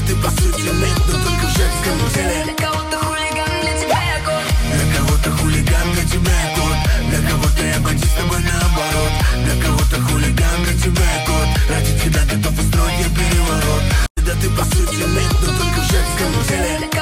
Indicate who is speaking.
Speaker 1: ты по сути мид, но только в женском теле.
Speaker 2: Для кого-то хулиган, для тебя я кот.
Speaker 1: Для кого-то хулиган, для тебя я кот. Для кого-то я бандит, с тобой наоборот. Для кого-то хулиган, для тебя я кот. Ради тебя готов устроить я переворот. Да ты по сути мид, но только в женском теле.